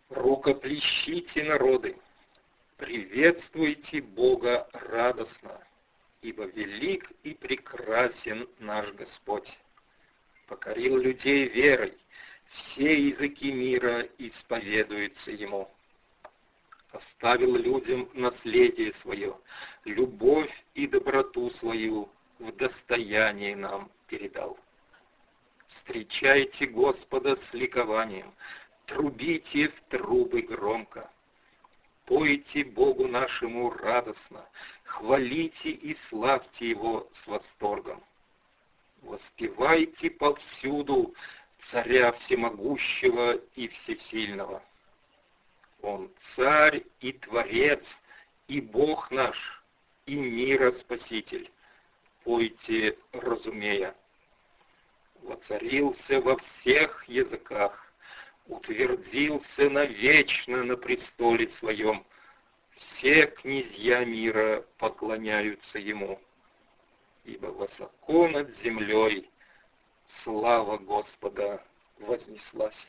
Рукоплещите, народы, приветствуйте Бога радостно, ибо велик и прекрасен наш Господь. Покорил людей верой, все языки мира исповедуются Ему. Оставил людям наследие свое, любовь и доброту свою в достоянии нам передал. Встречайте Господа с ликованием, трубите в трубы громко. Пойте Богу нашему радостно, хвалите и славьте Его с восторгом. Воспевайте повсюду Царя Всемогущего и Всесильного. Он Царь и Творец, и Бог наш, и мира Спаситель. Пойте, разумея. Воцарился во всех языках, утвердился навечно на престоле своем. Все князья мира поклоняются Ему, ибо высоко над землей слава Господа вознеслась.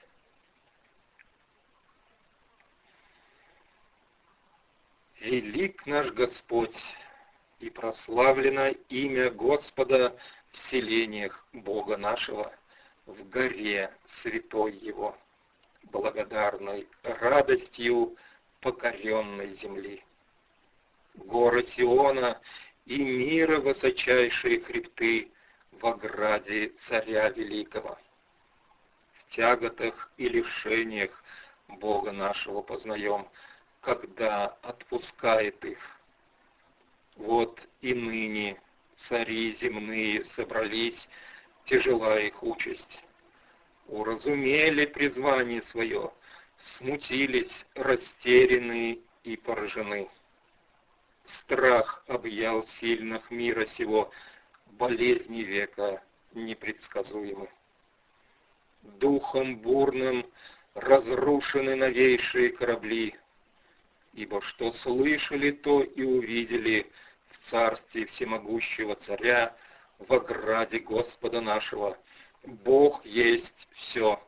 Велик наш Господь, и прославлено имя Господа в селениях Бога нашего, в горе святой Его, благодарной радостью покоренной земли. Горы Сиона и мира высочайшие хребты в ограде Царя Великого. В тяготах и лишениях Бога нашего познаем, когда отпускает их. Вот и ныне цари земные собрались, тяжела их участь. Уразумели призвание свое, смутились, растеряны и поражены. Страх объял сильных мира сего, болезни века непредсказуемы. Духом бурным разрушены новейшие корабли, ибо что слышали, то и увидели в царстве всемогущего Царя, в ограде Господа нашего. Бог есть все.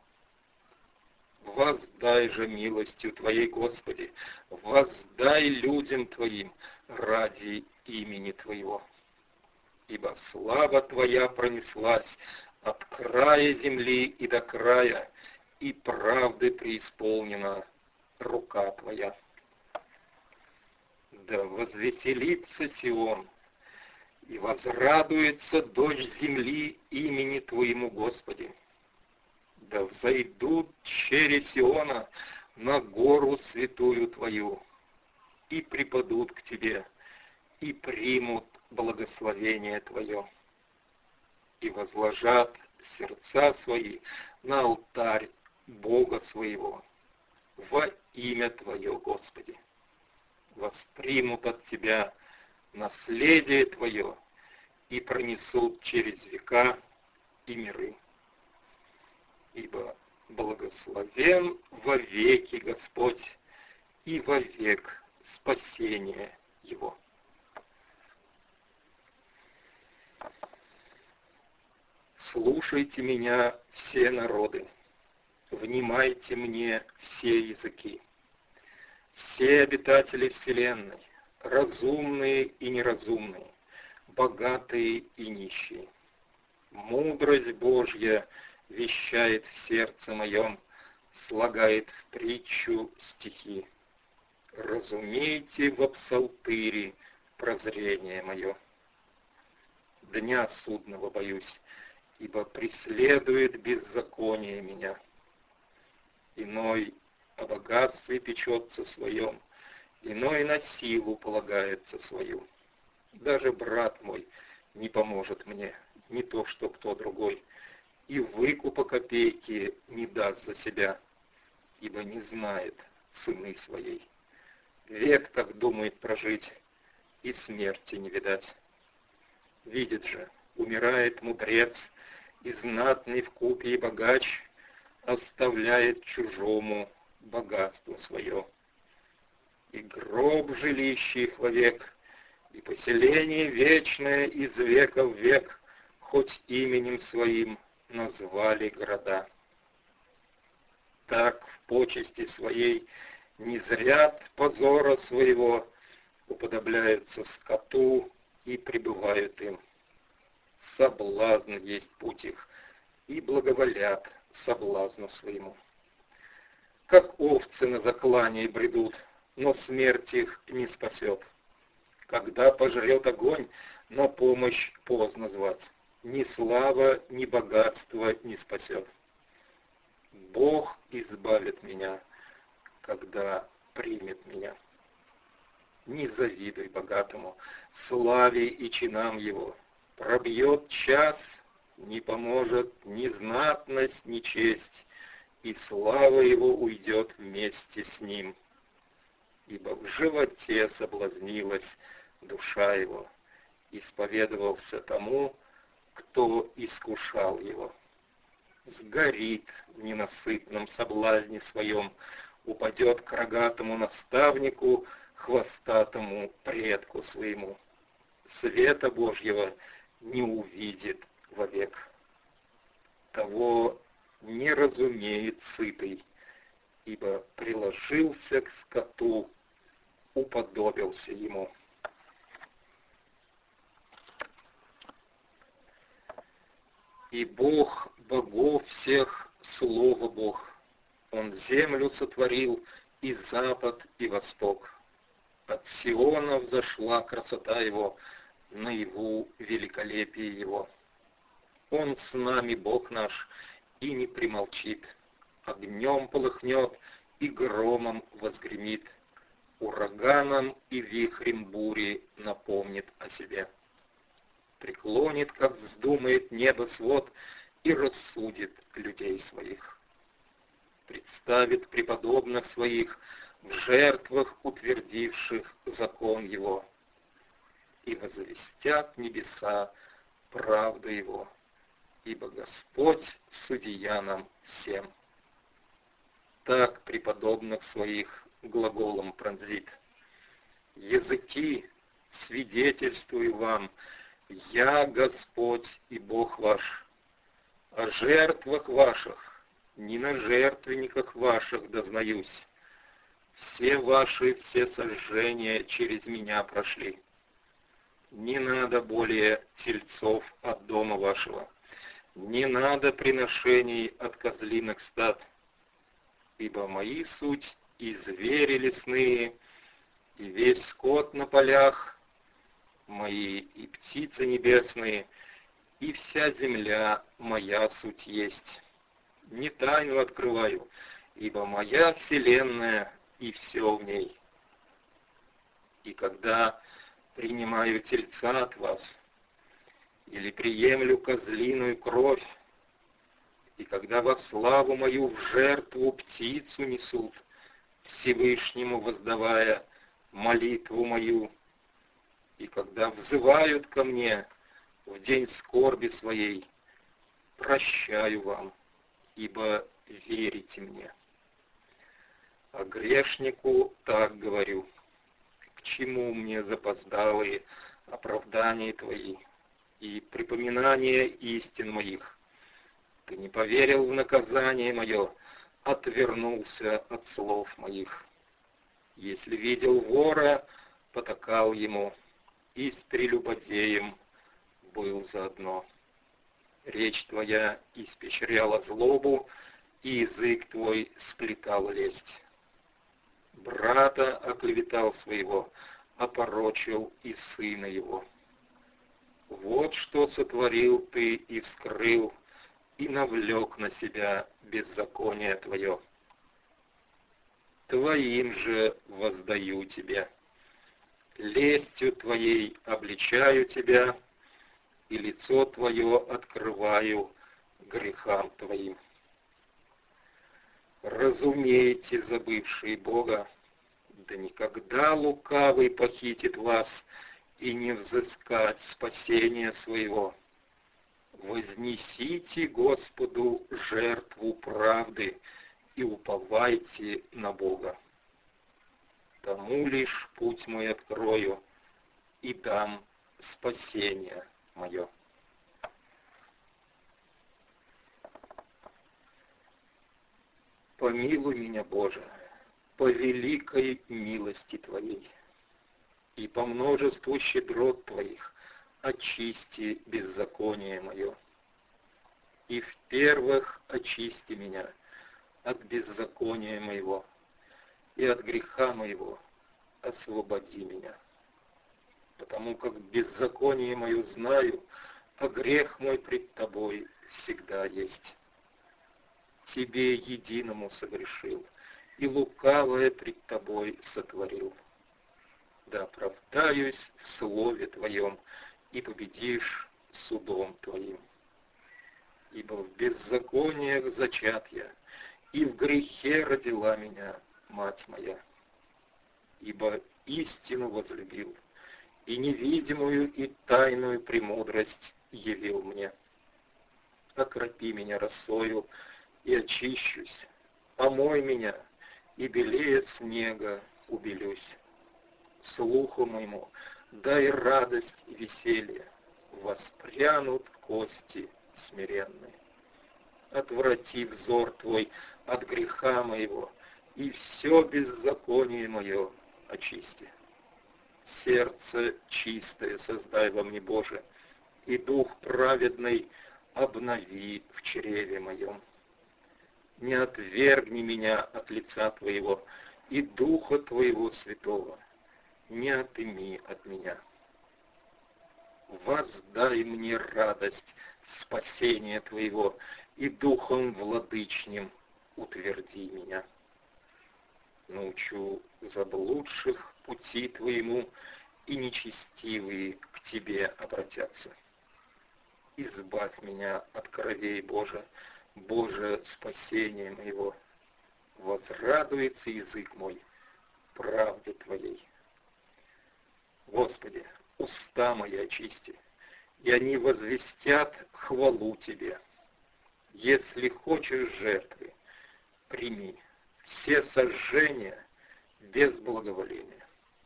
Воздай же милостью Твоей, Господи, воздай людям Твоим ради имени Твоего. Ибо слава Твоя пронеслась от края земли и до края, и правды преисполнена рука Твоя. Да возвеселится Сион, и возрадуется дочь земли имени Твоему, Господи. Да взойдут чери Сиона на гору святую Твою, и припадут к Тебе, и примут благословение Твое, и возложат сердца свои на алтарь Бога своего во имя Твое, Господи. Воспримут от Тебя наследие Твое и пронесут через века и миры. Ибо благословен вовеки Господь, и вовек спасение Его. Слушайте меня, все народы, внимайте мне, все языки. Все обитатели вселенной, разумные и неразумные, богатые и нищие. Мудрость Божья вещает в сердце моем, слагает в притчу стихи. Разумейте во псалтыре прозрение мое. Дня судного боюсь, ибо преследует беззаконие меня. Иной о богатстве печется своем, иной на силу полагается свою. Даже брат мой не поможет мне, не то что кто другой, и выкупа копейки не даст за себя, ибо не знает цены своей. Век так думает прожить, и смерти не видать. Видит же, умирает мудрец, и знатный вкупе и богач оставляет чужому богатство свое. И гроб жилище их вовек, и поселение вечное из века в век, хоть именем своим назвали города. Так в почести своей, низрят позора своего, уподобляются скоту и пребывают им. Соблазн есть путь их, и благоволят соблазну своему. Как овцы на заклание бредут, но смерть их не спасет. Когда пожрет огонь, но помощь поздно звать. Ни слава, ни богатство не спасет. Бог избавит меня, когда примет меня. Не завидуй богатому, славе и чинам его. Пробьет час, не поможет ни знатность, ни честь, и слава его уйдет вместе с ним. Ибо в животе соблазнилась душа его, исповедовался тому, кто искушал его. Сгорит в ненасытном соблазне своем, упадет к рогатому наставнику, хвостатому предку своему. Света Божьего не увидит вовек. Того не разумеет сытый, ибо приложился к скоту, уподобился ему. И Бог богов всех, Слово Бог, Он землю сотворил, и запад, и восток. От Сиона взошла красота Его, наяву великолепие Его. Он с нами, Бог наш, и не примолчит, огнем полыхнет и громом возгремит, ураганом и вихрем бури напомнит о себе. Преклонит, как вздумает небо свод, и рассудит людей своих. Представит преподобных своих в жертвах, утвердивших закон Его, и возвестят небеса правду Его, ибо Господь судья нам всем. Так преподобных своих глаголом пронзит. Языки, свидетельствую вам, я Господь и Бог ваш. О жертвах ваших, не на жертвенниках ваших дознаюсь. Все ваши все сожжения через меня прошли. Не надо более тельцов от дома вашего, не надо приношений от козлиных стад, ибо мои суть и звери лесные, и весь скот на полях, мои и птицы небесные, и вся земля моя суть есть. Не тайну открываю, ибо моя вселенная и все в ней. И когда принимаю тельца от вас, или приемлю козлиную кровь, и когда во славу мою в жертву птицу несут, Всевышнему воздавая молитву мою, и когда взывают ко мне в день скорби своей, прощаю вам, ибо верите мне. А грешнику так говорю: к чему мне запоздалые оправдания твои и припоминания истин моих? Ты не поверил в наказание мое, отвернулся от слов моих. Если видел вора, потакал ему, и с прелюбодеем был заодно. Речь твоя испещряла злобу, и язык твой сплетал лесть. Брата оклеветал своего, опорочил и сына его. Вот что сотворил ты и скрыл, и навлек на себя беззаконие твое. Твоим же воздаю тебе. Лестью твоей обличаю тебя, и лицо твое открываю грехам твоим. Разумейте, забывшие Бога, да никогда лукавый похитит вас, и не взыскать спасения своего. Вознесите Господу жертву правды и уповайте на Бога. Тому лишь путь мой открою и дам спасение мое. помилуй меня, Боже, по великой милости Твоей, и по множеству щедрот Твоих очисти беззаконие мое. И в первых очисти меня от беззакония моего, и от греха моего освободи меня. Потому как беззаконие мое знаю, а грех мой пред Тобой всегда есть. Тебе единому согрешил, и лукавое пред Тобой сотворил. Да оправдаюсь в слове Твоем, и победишь судом Твоим. Ибо в беззакониях зачат я, и в грехе родила меня мать моя. Ибо истину возлюбил, и невидимую, и тайную премудрость явил мне. Окропи меня росою, и очищусь, омой меня, и белее снега убелюсь. Слуху моему дай радость и веселье, воспрянут кости смиренные. Отврати взор Твой от греха моего, и все беззаконие мое очисти. Сердце чистое создай во мне, Боже, и дух праведный обнови в чреве моем. Не отвергни меня от лица Твоего, и Духа Твоего Святого не отыми от меня. Воздай мне радость спасения Твоего, и Духом Владычним утверди меня. Научу заблудших пути Твоему, и нечестивые к Тебе обратятся. Избавь меня от кровей, Боже, Боже, спасение моего. Возрадуется язык мой правде Твоей. Господи, уста мои очисти, и они возвестят хвалу Тебе. Если хочешь жертвы, прими все сожжения без благоволения.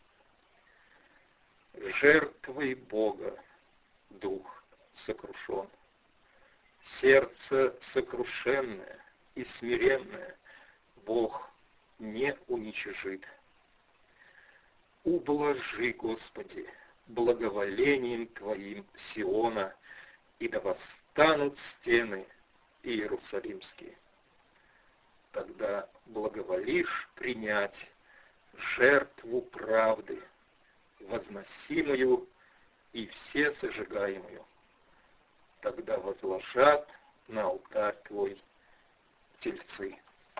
Жертвой Бога дух сокрушен, сердце сокрушенное и смиренное Бог не уничижит. Ублажи, Господи, благоволением Твоим Сиона, и да восстанут стены иерусалимские. Тогда благоволишь принять жертву правды, возносимую и все сожигаемую. Тогда возложат на алтарь Твой тельцы.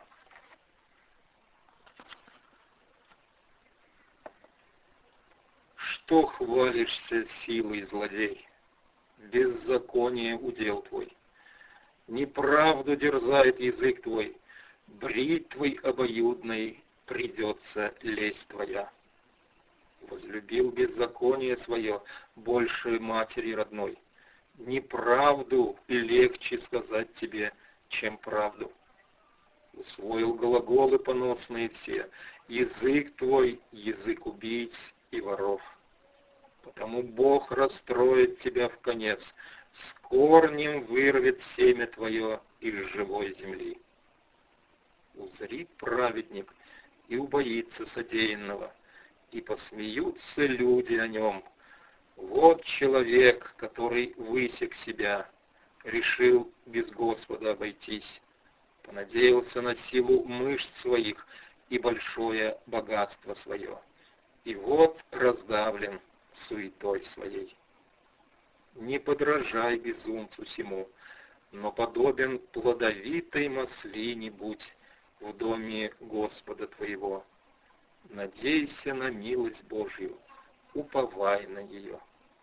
Что хвалишься силой, злодей? Беззаконие удел Твой. Неправду дерзает язык Твой, бритвой обоюдной придется лесть Твоя. Возлюбил беззаконие свое больше матери родной. Неправду легче сказать тебе, чем правду. Усвоил глаголы поносные все, язык Твой — язык убийц и воров. Потому Бог расстроит тебя в конец, с корнем вырвет семя твое из живой земли. Узрит праведник и убоится содеянного, и посмеются люди о нем. Вот человек, который высек себя, решил без Господа обойтись, понадеялся на силу мышц своих и большое богатство свое, и вот раздавлен суетой своей. Не подражай безумцу сему, но подобен плодовитой маслине будь в доме Господа твоего. Надейся на милость Божью, уповай на нее.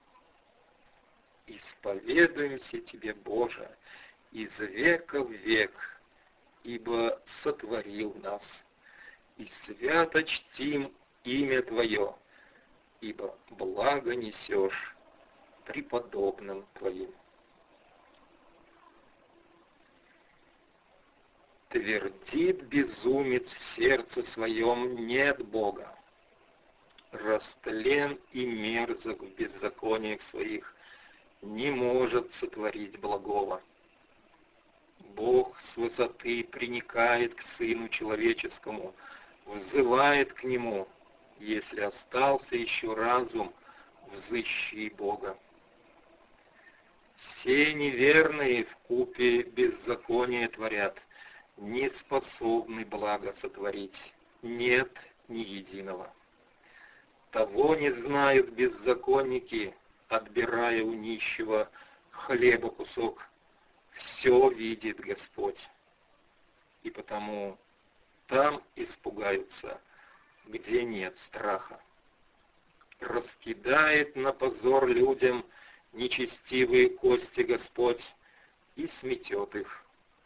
Исповедуемся Тебе, Боже, из века в век, ибо сотворил нас, и свято чтим имя Твое, ибо благо несешь преподобным Твоим. Твердит безумец в сердце своем: нет Бога. Растлен и мерзок в беззакониях своих, не может сотворить благого. Бог с высоты приникает к Сыну Человеческому, взывает к Нему, если остался еще разум, взыщи Бога. Все неверные вкупе беззаконие творят, не способны благо сотворить, нет ни единого. Того не знают беззаконники, отбирая у нищего хлеба кусок. Все видит Господь, и потому там испугаются, где нет страха. Раскидает на позор людям нечестивые кости Господь и сметет их.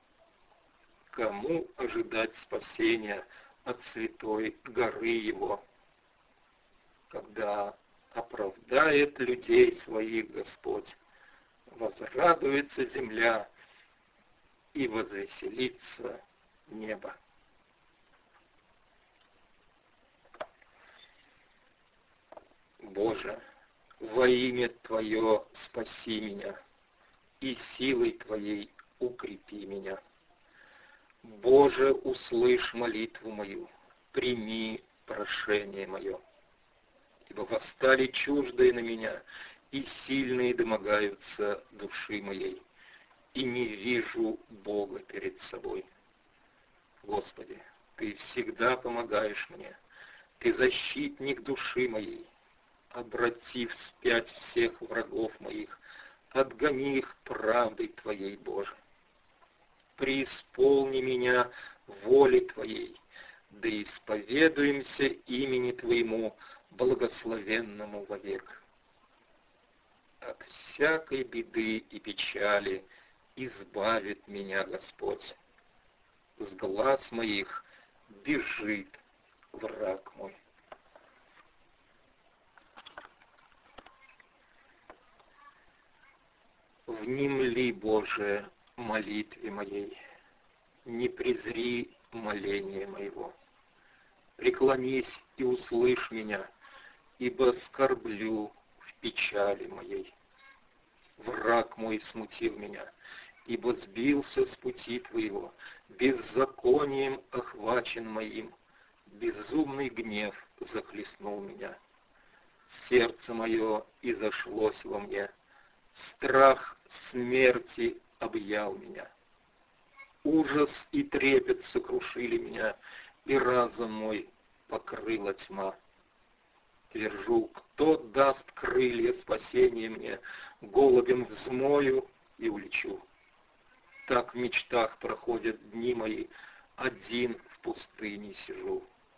Кому ожидать спасения от святой горы Его, когда оправдает людей своих Господь, возрадуется земля и возвеселится небо. Боже, во имя Твое спаси меня, и силой Твоей укрепи меня. Боже, услышь молитву мою, прими прошение мое. Ибо восстали чуждые на меня, и сильные домогаются души моей, и не вижу Бога перед собой. Господи, Ты всегда помогаешь мне, Ты защитник души моей. Обрати вспять всех врагов моих, отгони их правдой Твоей, Боже. Преисполни меня волей Твоей, да исповедуемся имени Твоему, благословенному вовек. От всякой беды и печали избавит меня Господь. С глаз моих бежит враг мой. Внемли, Боже, молитве моей, не презри моления моего. Преклонись и услышь меня, ибо скорблю в печали моей. Враг мой смутил меня, ибо сбился с пути Твоего, беззаконием охвачен моим, безумный гнев захлестнул меня. Сердце мое изошлось во мне, страх смерти объял меня. Ужас и трепет сокрушили меня, и разум мой покрыла тьма. Твержу, кто даст крылья спасения мне, голубем взмою и улечу. Так в мечтах проходят дни мои, один в пустыне сижу.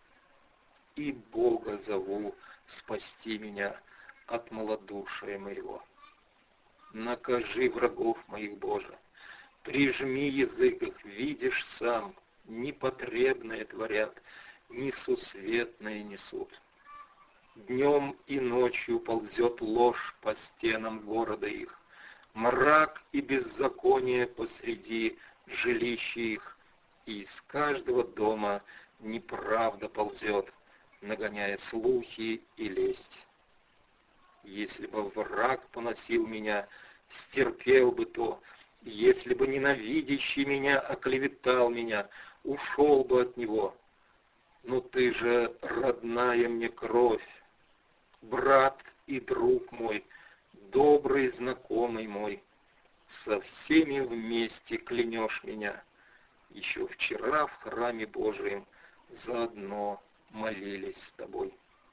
И Бога зову спасти меня от малодушия моего. Накажи врагов моих, Боже, прижми язык их, видишь сам, непотребное творят, несусветное несут. Днем и ночью ползет ложь по стенам города их, мрак и беззаконие посреди жилища их, и из каждого дома неправда ползет, нагоняя слухи и лесть. Если бы враг поносил меня, стерпел бы то, если бы ненавидящий меня оклеветал меня, ушел бы от него. Но ты же родная мне кровь, брат и друг мой, добрый знакомый мой, со всеми вместе клянешь меня. Еще вчера в храме Божием заодно молились с тобой.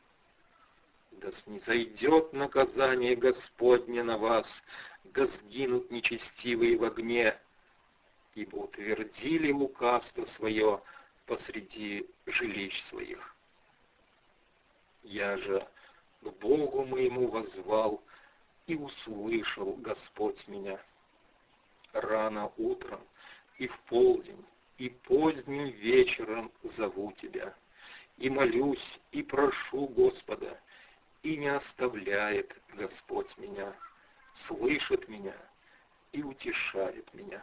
Да снизойдет наказание Господне на вас, да сгинут нечестивые в огне, ибо утвердили лукавство свое посреди жилищ своих. Я же к Богу моему воззвал, и услышал Господь меня. Рано утром и в полдень, и поздним вечером зову Тебя, и молюсь, и прошу Господа, и не оставляет Господь меня, слышит меня и утешает меня.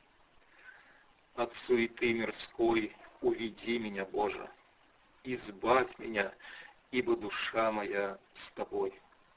От суеты мирской уведи меня, Боже, избавь меня, ибо душа моя с Тобой.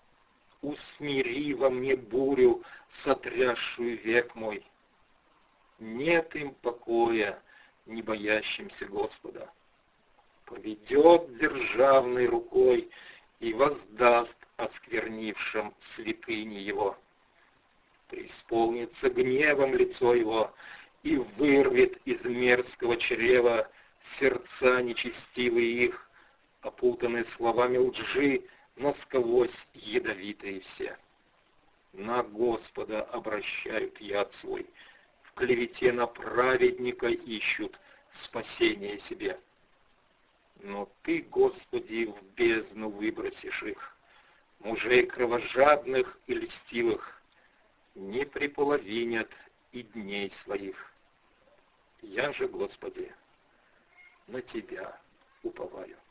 Усмири во мне бурю, сотрясшую век мой. Нет им покоя, не боящимся Господа. Поведет державной рукой и воздаст осквернившим святыни его. Преисполнится гневом лицо его и вырвет из мерзкого чрева сердца нечестивые их, опутанные словами лжи, насквозь ядовитые все. На Господа обращают яд свой, в клевете на праведника ищут спасение себе. Но Ты, Господи, в бездну выбросишь их, мужей кровожадных и льстивых, не приполовинят и дней своих. Я же, Господи, на Тебя уповаю.